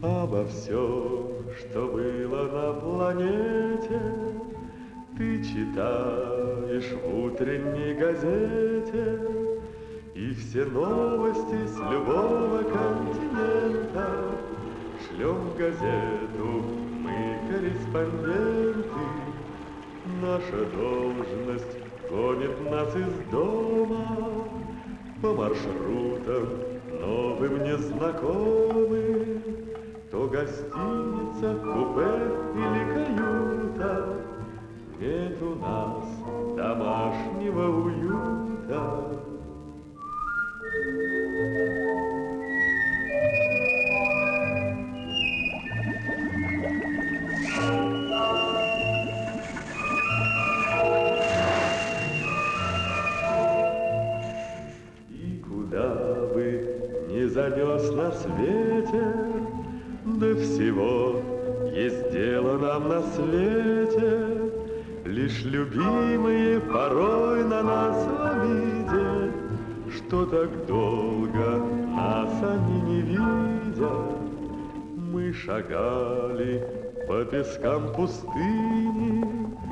Обо всем, что было на планете, ты читаешь в утренней газете, и все новости с любого континента шлем в газету мы, корреспонденты. Наша должность гонит нас из дома по маршрутам новым незнакомым. То гостиница, купе или каюта, нет у нас домашнего уюта. И куда бы ни занес на свете, да всего есть дело нам на свете, лишь любимые порой на нас обидят, что так долго нас они не видят. Мы шагали по пескам пустыни,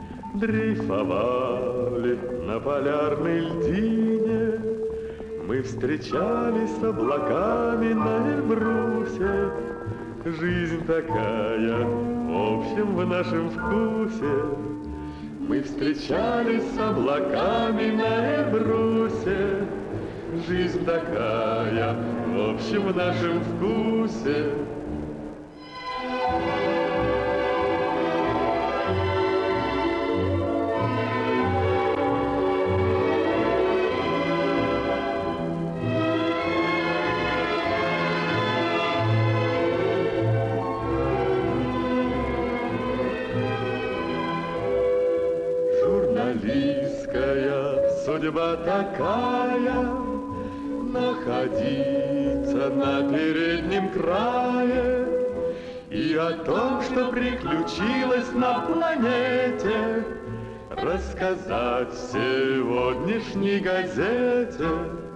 дрейфовали на полярной льдине. Мы встречались с облаками на Эльбрусе. Жизнь такая, в общем, в нашем вкусе. Мы встречались с облаками на Эльбрусе. Жизнь такая, в общем, в нашем вкусе. Журналистская судьба такая, находиться на переднем крае, и о том, что приключилось на планете, рассказать в сегодняшней газете.